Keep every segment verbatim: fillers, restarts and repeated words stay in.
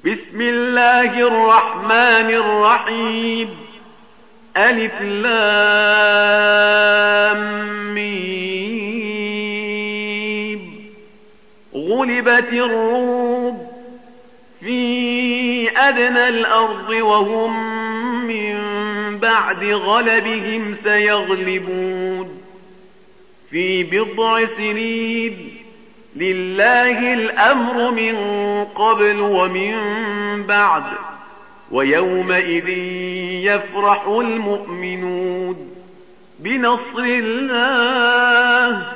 بسم الله الرحمن الرحيم. ألف لام ميم. غلبت الروم في أدنى الأرض وهم من بعد غلبهم سيغلبون في بضع سنين. لله الأمر من قبل ومن بعد ويومئذ يفرح المؤمنون بنصر الله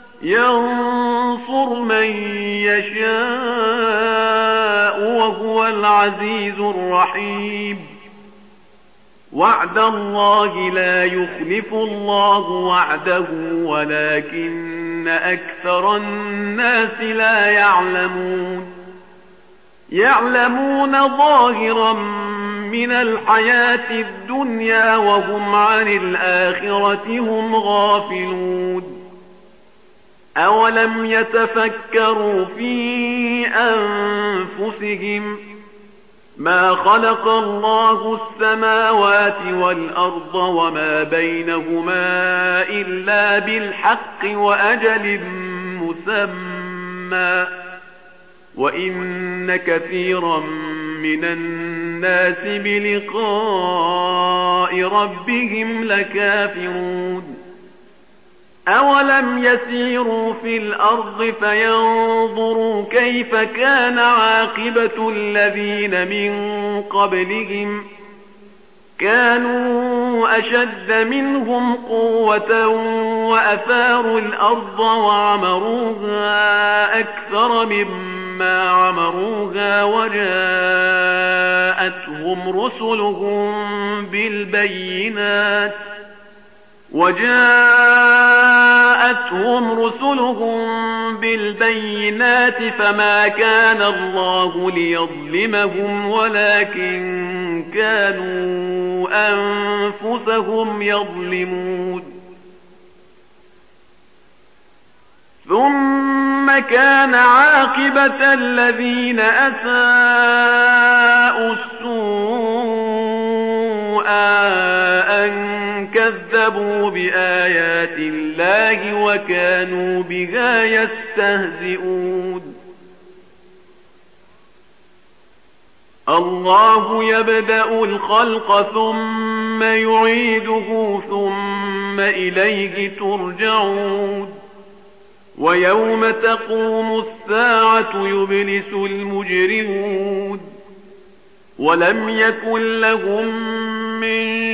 ينصر من يشاء وهو العزيز الرحيم. وعد الله لا يخلف الله وعده ولكن أكثر الناس لا يعلمون. يعلمون ظاهرا من الحياة الدنيا وهم عن الآخرة هم غافلون. أولم يتفكروا في أنفسهم ما خلق الله السماوات والأرض وما بينهما إلا بالحق وأجل مسمى وإن كثيرا من الناس بلقاء ربهم لكافرون. أولم يسيروا في الأرض فينظروا كيف كان عاقبة الذين من قبلهم كانوا أشد منهم قوة وأثاروا الأرض وعمروها أكثر مما عمروها وجاءتهم رسلهم بالبينات وجاءتهم رسلهم بالبينات فما كان الله ليظلمهم ولكن كانوا أنفسهم يظلمون. ثم كان عاقبة الذين أساءوا السوء أن كذبوا بآيات الله وكانوا بها يستهزئون. الله يبدأ الخلق ثم يعيده ثم إليه ترجعون. ويوم تقوم الساعة يبلس المجرمون ولم يكن لهم من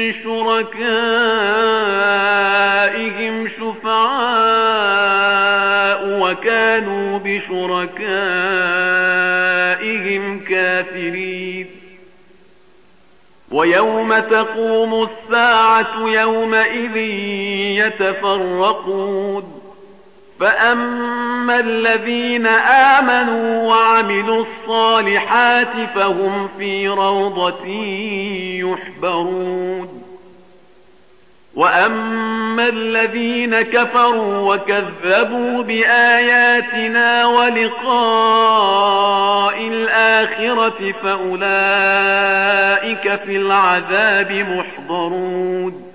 شركائهم شفعاء وكانوا بشركائهم كافرين. ويوم تقوم الساعة يومئذ يتفرقون فأما الذين آمنوا وعملوا الصالحات فهم في روضة يحبرون. وأما الذين كفروا وكذبوا بآياتنا ولقاء الآخرة فأولئك في العذاب محضرون.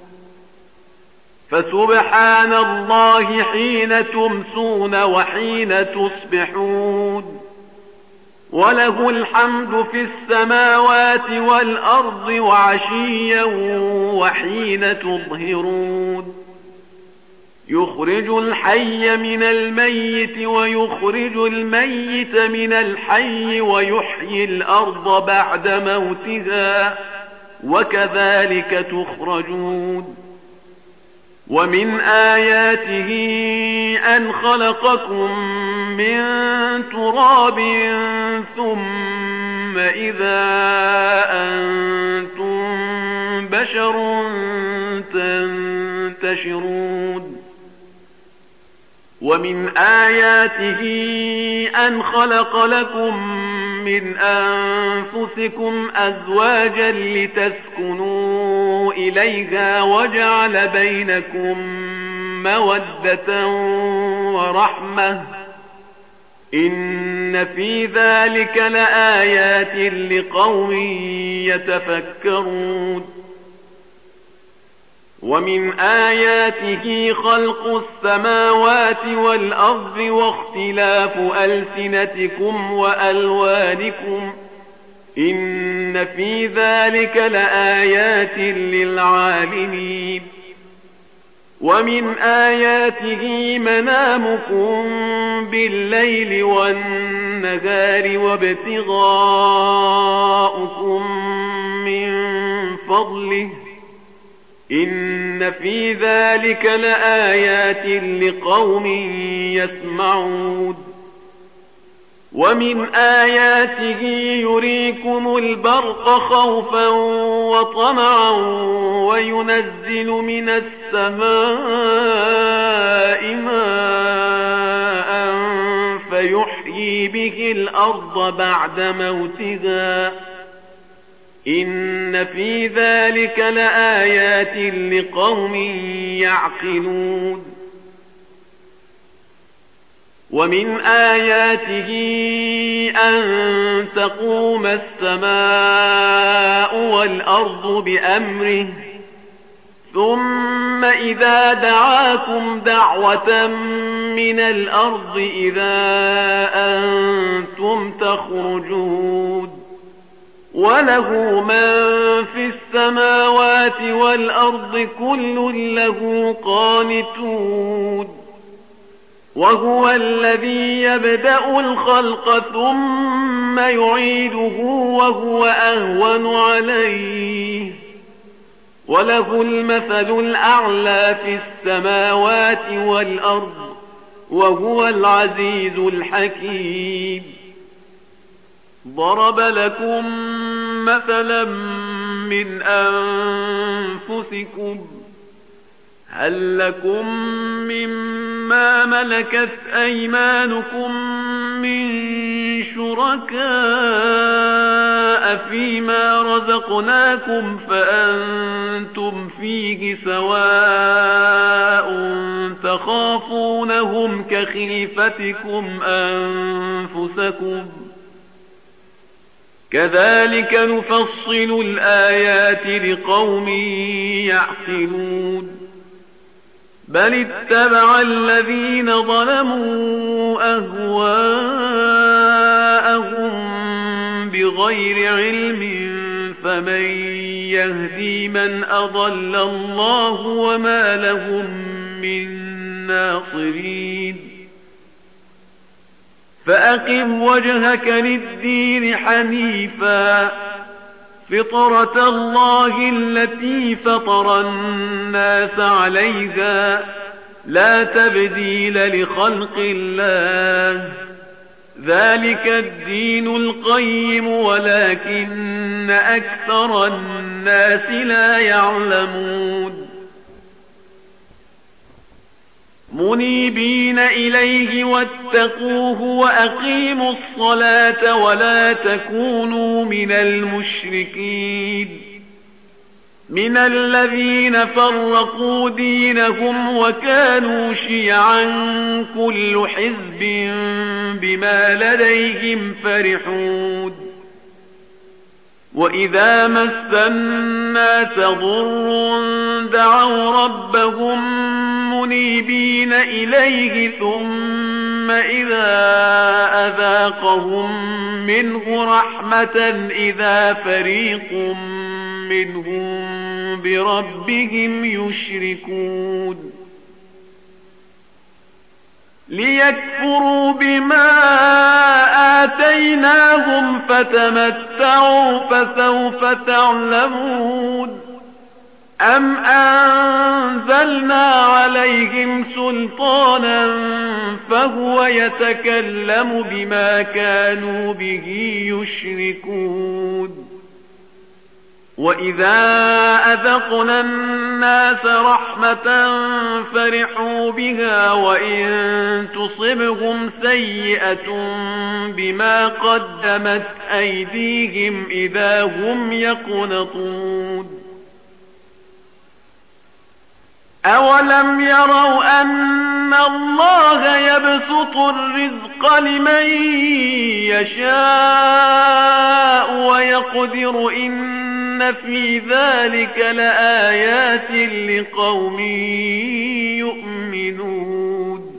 فسبحان الله حين تمسون وحين تصبحون وله الحمد في السماوات والأرض وعشيا وحين تظهرون. يخرج الحي من الميت ويخرج الميت من الحي ويحيي الأرض بعد موتها وكذلك تخرجون. ومن آياته أن خلقكم من تراب ثم إذا أنتم بشر تنتشرون. ومن آياته أن خلق لكم من أنفسكم أزواجا لتسكنوا إليها وجعل بينكم مودة ورحمة إن في ذلك لآيات لقوم يتفكرون ومن آياته خلق السماوات والأرض واختلاف ألسنتكم وألوانكم إن في ذلك لآيات للعالمين ومن آياته منامكم بالليل والنهار وابتغاؤكم من فضله إن في ذلك لآيات لقوم يسمعون ومن آياته يريكم البرق خوفا وطمعا وينزل من السماء ماء فيحيي به الأرض بعد موتها إن في ذلك لآيات لقوم يعقلون ومن آياته أن تقوم السماء والأرض بأمره ثم إذا دعاكم دعوة من الأرض إذا أنتم تخرجون وله من في السماوات والأرض كل له قانتون وهو الذي يبدأ الخلق ثم يعيده وهو أهون عليه وله المثل الأعلى في السماوات والأرض وهو العزيز الحكيم ضرب لكم مثلا من أنفسكم هل لكم مما ملكت أيمانكم من شركاء فيما رزقناكم فأنتم فيه سواء تخافونهم كخيفتكم أنفسكم كذلك نفصل الآيات لقوم يعقلون بل اتبع الذين ظلموا أهواءهم بغير علم فمن يهدي من أضل الله وما لهم من ناصرين فأقم وجهك للدين حنيفا فطرة الله التي فطر الناس عليها لا تبديل لخلق الله ذلك الدين القيم ولكن أكثر الناس لا يعلمون منيبين إليه واتقوه وأقيموا الصلاة ولا تكونوا من المشركين من الذين فرقوا دينهم وكانوا شيعا كل حزب بما لديهم فرحون وإذا مس الناس ضر دعوا ربهم منيبين إليه ثم إذا أذاقهم منه رحمة إذا فريق منهم بربهم يشركون ليكفروا بما آتيناهم فتمتعوا فسوف تعلمون أم أنزلنا عليهم سلطانا فهو يتكلم بما كانوا به يشركون وإذا أذقنا الناس رحمة فرحوا بها وإن تصبهم سيئة بما قدمت أيديهم إذا هم يقنطون أولم يروا أن إن الله يبسط الرزق لمن يشاء ويقدر إن في ذلك لآيات لقوم يؤمنون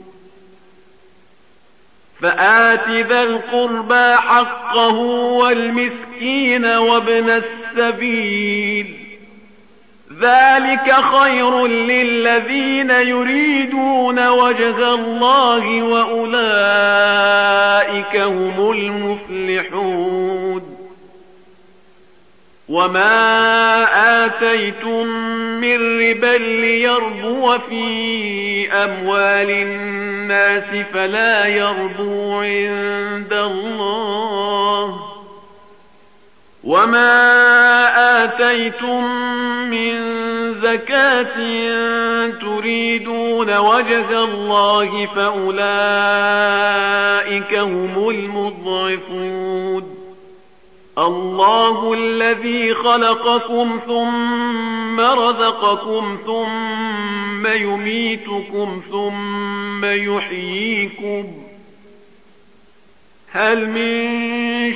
فآت ذا القربى حقه والمسكين وابن السبيل ذلك خير للذين يريدون وجه الله وأولئك هم المفلحون وما آتيتم من ربا ليربو في أموال الناس فلا يربو عند الله وما آتيتم من زكاة تريدون وجه الله فأولئك هم المضعفون الله الذي خلقكم ثم رزقكم ثم يميتكم ثم يحييكم هل من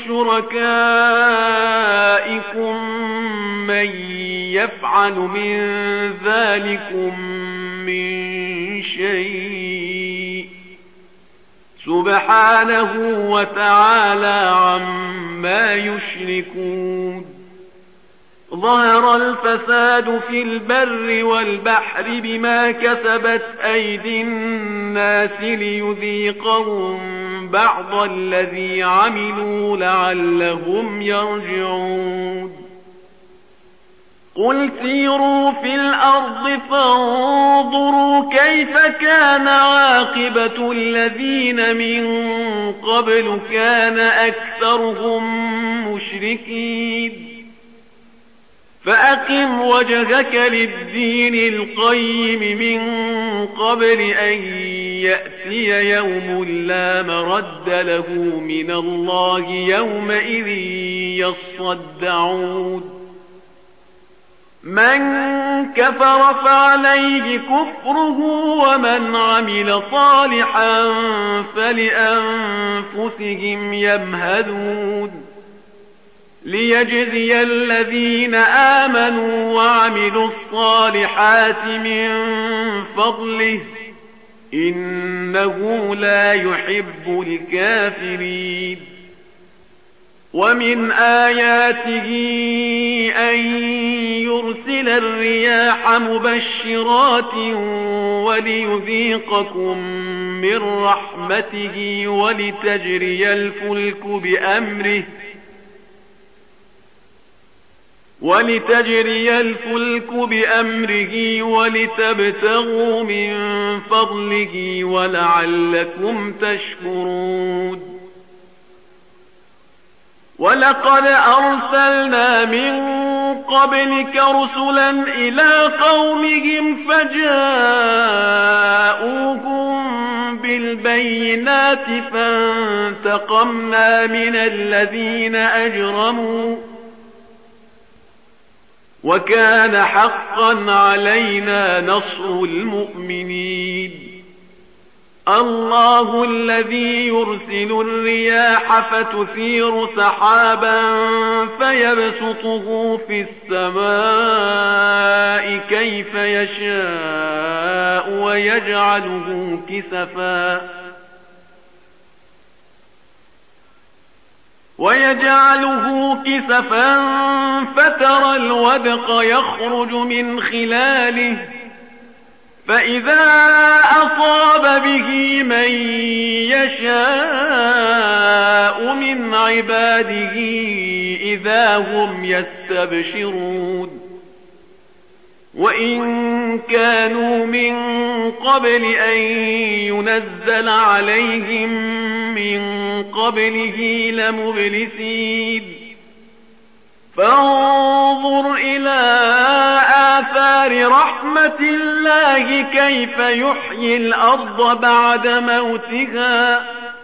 شركائكم من يفعل من ذلكم من شيء سبحانه وتعالى عما يشركون ظهر الفساد في البر والبحر بما كسبت أيدي الناس ليذيقهم بعض الذي عملوا لعلهم يرجعون قل سيروا في الأرض فانظروا كيف كان عاقبة الذين من قبل كان أكثرهم مشركين فأقم وجهك للدين القيم من قبل أن يأتي يوم لا مرد له من الله يومئذ يصدعون من كفر فعليه كفره ومن عمل صالحا فلأنفسهم يمهدون ليجزي الذين آمنوا وعملوا الصالحات من فضله إنه لا يحب الكافرين ومن آياته أن يرسل الرياح مبشرات وليذيقكم من رحمته ولتجري الفلك بأمره ولتجري الفلك بأمره ولتبتغوا من فضله ولعلكم تشكرون ولقد أرسلنا من قبلك رسلا إلى قومهم فجاءوهم بالبينات فانتقمنا من الذين أجرموا وكان حقا علينا نصر المؤمنين الله الذي يرسل الرياح فتثير سحابا فيبسطه في السماء كيف يشاء ويجعله كسفا ويجعله كسفا فترى الودق يخرج من خلاله فإذا أصاب به من يشاء من عباده إذا هم يستبشرون وإن كانوا من قبل أن ينزل عليهم من قبله لمبلسين فانظر إلى آثار رحمة الله كيف يحيي الأرض بعد موتها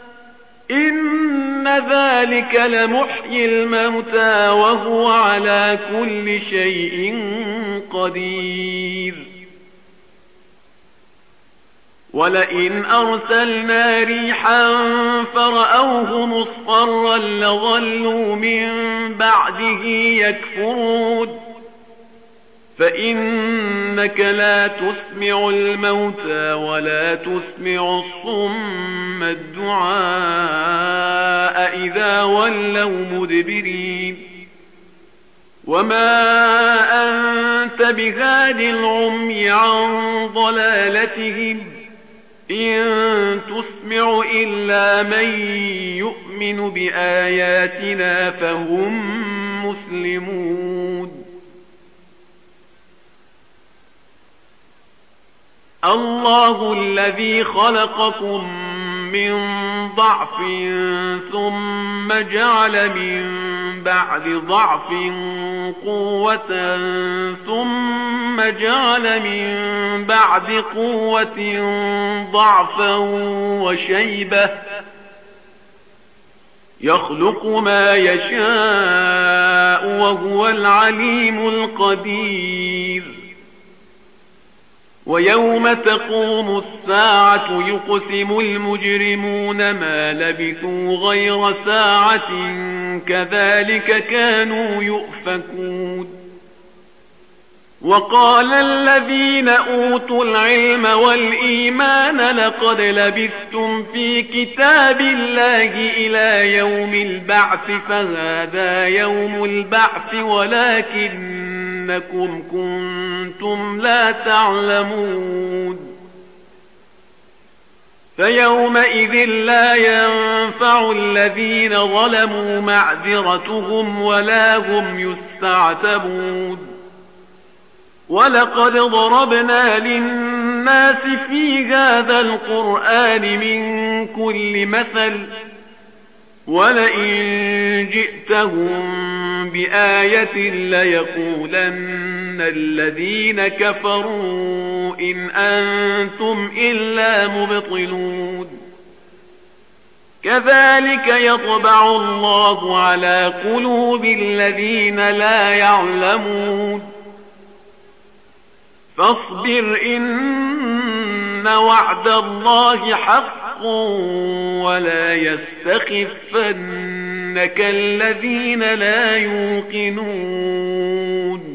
إن ذلك لمحيي الموتى وهو على كل شيء قدير ولئن أرسلنا ريحا فرأوه مصفرا لظلوا من بعده يكفرون فإنك لا تسمع الموتى ولا تسمع الصم الدعاء إذا ولوا مدبرين وما أنت بهاد العمي عن ضلالتهم إن تسمع إلا من يؤمن بآياتنا فهم مسلمون الله الذي خلقكم من ضعف ثم جعل من بعد ضعف قوة ثم جعل من بعد قوة ضعفا وشيبة يخلق ما يشاء وهو العليم القدير ويوم تقوم الساعة يقسم المجرمون ما لبثوا غير ساعة كذلك كانوا يؤفكون وقال الذين أوتوا العلم والإيمان لقد لبثتم في كتاب الله إلى يوم البعث فهذا يوم البعث ولكنكم كنتم لا تعلمون فيومئذ لا ينفع الذين ظلموا معذرتهم ولا هم يستعتبون ولقد ضربنا للناس في هذا القرآن من كل مثل ولئن جئتهم بآية ليقولن الذين كفروا إن أنتم إلا مبطلون كذلك يطبع الله على قلوب الذين لا يعلمون فاصبر إن وعد الله حق ولا يستخفنك الذين لا يوقنون